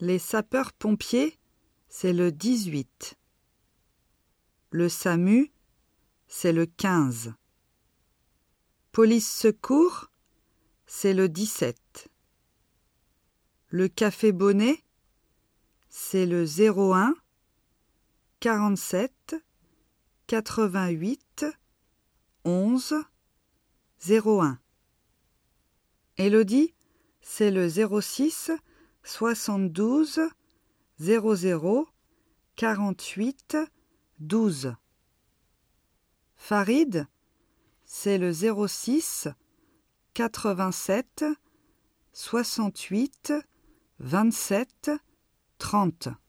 Les sapeurs-pompiers, c'est le 18. Le SAMU, c'est le 15. Police-secours, c'est le 17. Le café Bonnet, c'est le 01 47 88 11 01. Élodie, c'est le 06 72 00 48 12. Farid, c'est le 06 87 68 27 30.